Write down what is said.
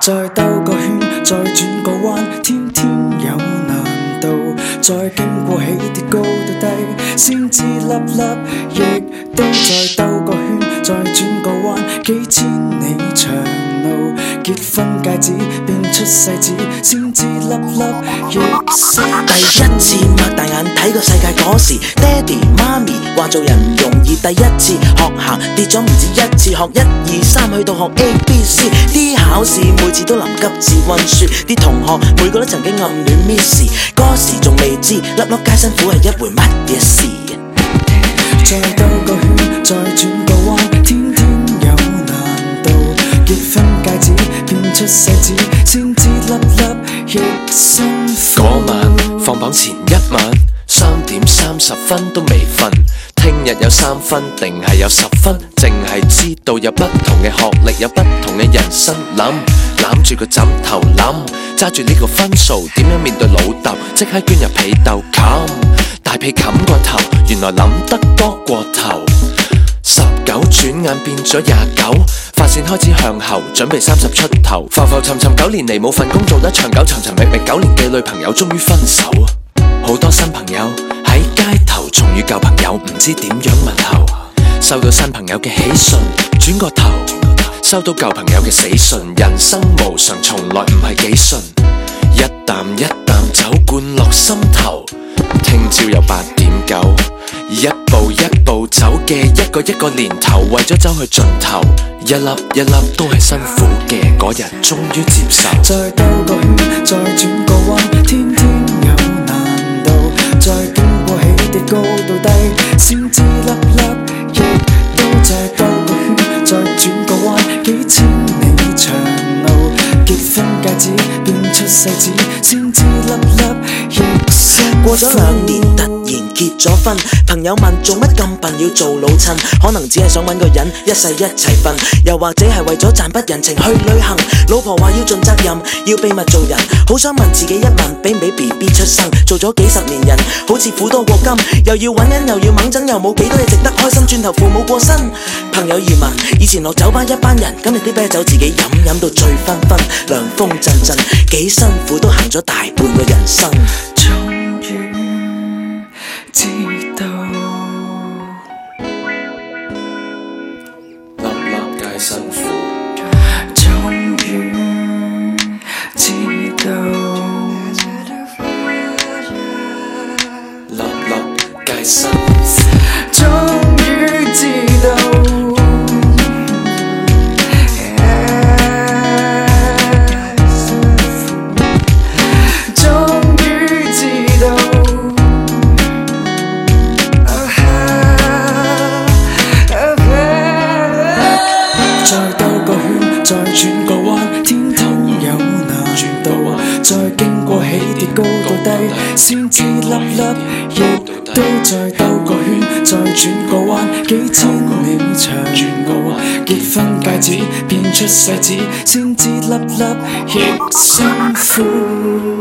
再兜個圈，再轉個彎，天天有難度。再經過起跌高到低，先知粒粒亦都再兜個圈，再轉個彎，幾千里長路。結婚戒指變出世紙，先知粒粒亦識。 第一次擘大眼睇個世界嗰時，爹哋媽咪話做人唔容易。第一次學行跌咗唔止一次，學1、2、3去到學 ABC。啲考試每次都臨急至溫書，啲同學每個都曾經暗戀 Miss。嗰時仲未知粒粒皆辛苦係一回乜嘢事。 再兜個圈，再轉個彎，天天有難度。結婚戒指變出世紙，先知粒粒亦辛苦。 嗰晚放榜前一晚，3點30分都未瞓。聽日有3分定係有10分，淨係知道有不同嘅學歷，有不同嘅人生。攬住個枕頭諗，揸住呢個分數點樣面對老豆，即刻捐入被竇冚，大被冚過頭，原來諗得多過頭。19轉眼變咗29，髮線開始向後，準備30出頭。浮浮沉沉9年嚟冇份工做得長久，尋尋覓覓9年嘅女朋友終於分手。好多新朋友喺街頭重遇舊朋友，唔知點樣問候。收到新朋友嘅喜訊，轉個頭收到舊朋友嘅死訊。人生無常，從來唔係幾順，一啖一啖酒灌落心頭。聽朝又8點9，一步一步走嘅一個一個年頭，為咗走去盡頭，一粒一粒都係辛苦嘅，嗰日終於接受。 再兜個圈，再轉個彎，天天有難度。再經過起跌高到低，先知粒粒亦都再兜個圈，再轉個彎，幾千里長路。結婚戒指變出世紙，先知粒粒亦辛苦。 過咗2年突然結咗婚，朋友問做乜咁笨要做老襯，可能只係想搵個人一世一齊瞓，又或者係為咗賺筆人情去旅行。老婆話要盡責任，要秘密做人，好想問自己一問，俾唔俾 BB 出生？做咗幾十年人，好似苦多過甘，又要搵人又要猛整，又冇幾多嘢值得開心。轉頭父母過身，朋友移民，以前落酒吧一班人，今日啲啤酒自己飲，飲到醉醺醺，涼風陣陣，幾辛苦都行咗大半個人生。 終於知道， 粒粒皆辛苦。 終於知道， 粒粒皆辛苦。 終於知道。再轉個彎，天天有難度。再經過起跌高到低，先知粒粒亦都再兜個圈，再轉個彎，幾千里長路。結婚戒指變出世紙，先知粒粒亦辛苦。